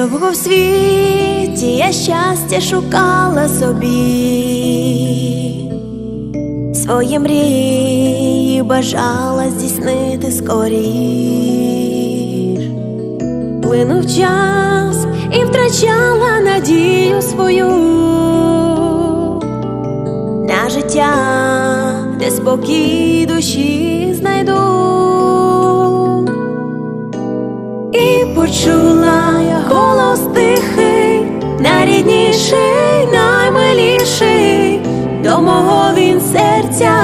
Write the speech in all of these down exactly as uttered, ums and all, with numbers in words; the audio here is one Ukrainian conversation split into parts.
Довго в світі я щастя шукала собі, свої мрії бажала здійснити скоріш. Плинув час і втрачала надію свою на життя, де спокій душі знайду. І почула я голос тихий, найрідніший, наймиліший, до мого він серця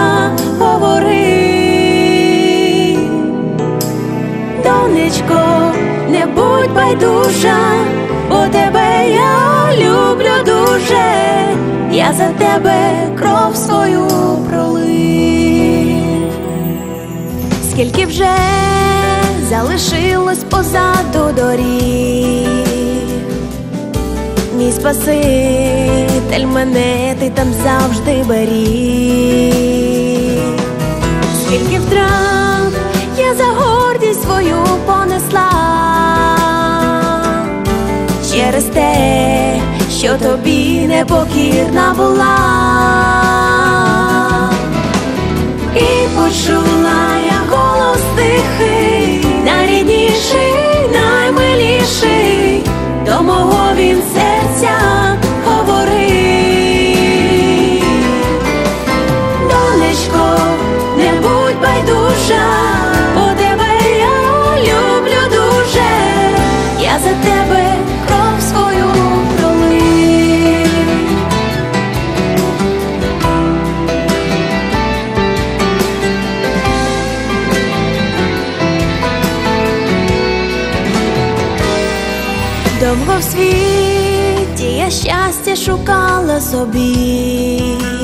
говорив: донечко, не будь байдужа, бо тебе я люблю дуже, я за тебе кров свою пролив. Скільки вже залишилось позаду доріг, мій Спаситель, мене ти там завжди беріг. Скільки втрат я за гордість свою понесла через те, що тобі непокірна була. І почула я голос тихий, найрідніший, наймиліший, до мого він серця говорив: донечко, не будь байдужа, бо тебе я люблю дуже, я за тебе кров свою пролив. Довго в світі я щастя шукала собі,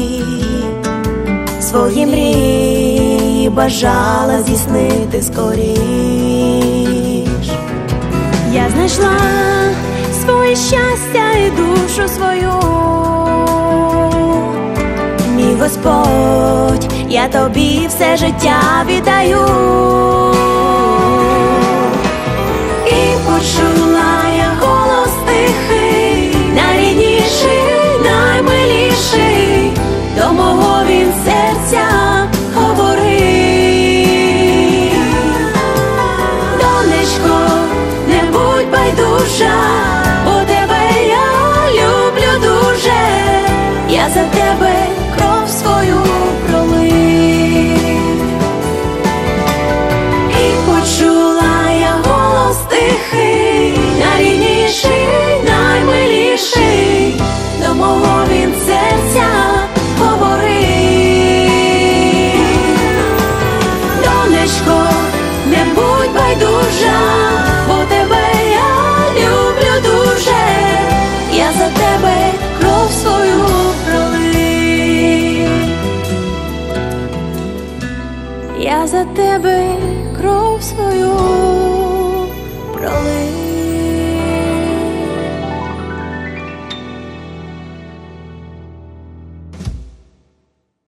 свої мрії бажала здійснити скоріш. Я знайшла своє щастя і душу свою, мій Господь, я тобі все життя віддаю. І почула я голос тихий, найрідніший, наймиліший, до мого він серця говорив: донечко, не будь байдужа, бо тебе я люблю дуже, я за тебе кров свою пролив. І почула я голос тихий, найрідніший, наймиліший, до мого він серця говорив: донечко, не будь байдужа, бо тебе я люблю дуже, я за тебе кров свою пролив. Я за тебе кров свою пролив.